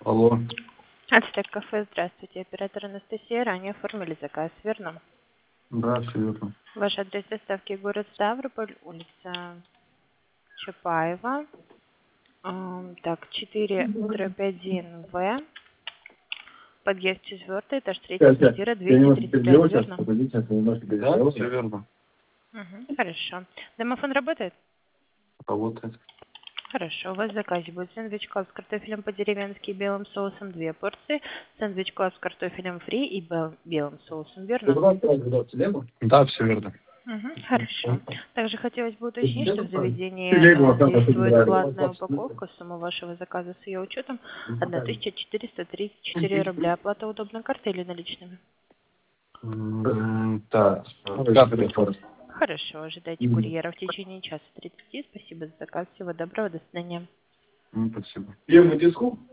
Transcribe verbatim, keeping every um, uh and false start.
Алло. Ацтек кафе, здравствуйте. Оператор Анастасия, ранее оформили заказ, верно? Да, все верно. Ваш адрес доставки город Ставрополь, улица Чапаева, эм, так, четыре дробь один В, подъезд четвертый, этаж третий, Сейчас, сейчас. квартира Я двести немножко тридцать пять, переделал сейчас, верно? погодите, я немножко Да, переделал. все верно. Угу, хорошо. Домофон работает? Работает. Хорошо, у вас в заказе будет сэндвич клаб с картофелем по-деревенски и белым соусом две порции, сэндвич клаб с картофелем фри и бел- белым соусом, Ты верно? была в телегу? Да, все верно. Угу, хорошо. Также хотелось бы уточнить, что в заведении Телегу э, вот так вот действует собирали. платная упаковка. Сумма вашего заказа с ее учетом тысяча четыреста тридцать четыре рубля. Оплата удобной картой или наличными? М, Так, Ну, карты. Хорошо, ожидайте курьера в течение часа тридцати. Спасибо за заказ. Всего доброго, до свидания. М, Спасибо. Первый диску?